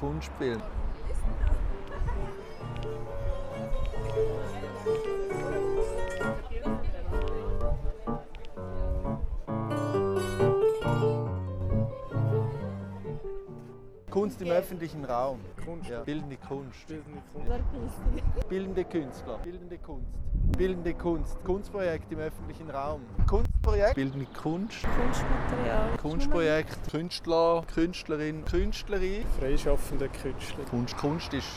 Kunstfilm. Kunst im öffentlichen Raum. Kunst. Ja. Bildende Kunst. Bildende Kunst. Bildende Künstler. Bildende Kunst. Bildende Kunst. Kunstprojekt im öffentlichen Raum. Kunstprojekt. Bildende Kunst. Kunstmaterial. Kunstprojekt. Künstler. Künstlerin. Künstlerin. Freischaffende Künstler. Kunst ist